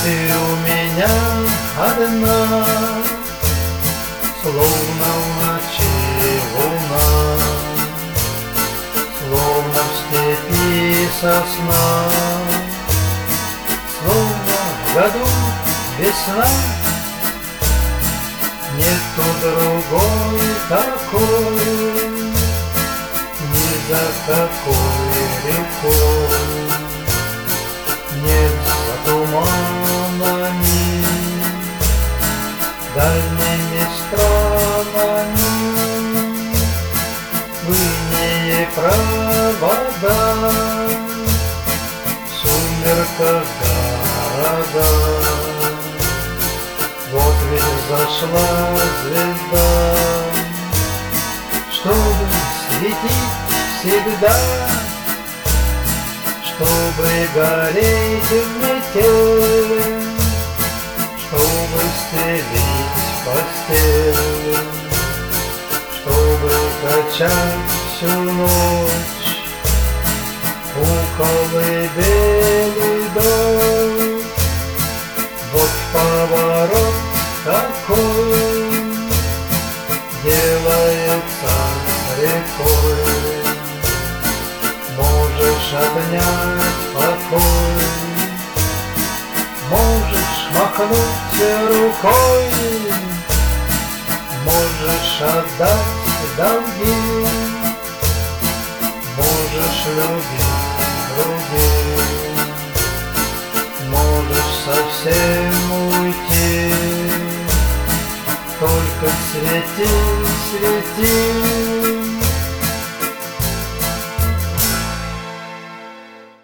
Ты у меня одна, словно в ночи луна, словно в степи сосна, словно в году весна. Нету другой такой, ни за какой рекой. Нет за туманами, дальними странами, в инее провода, в сумерках города. Вот ведь зашла звезда, чтобы светить всегда, чтобы гореть в метель, чтобы стелить постель, чтобы качать всю ночь у колыбели дочь. Вот поворот такой делается рекой. Можешь обнять покой, можешь махнуть рукой, можешь отдать долги, можешь любить других, можешь совсем уйти. Только свети, свети,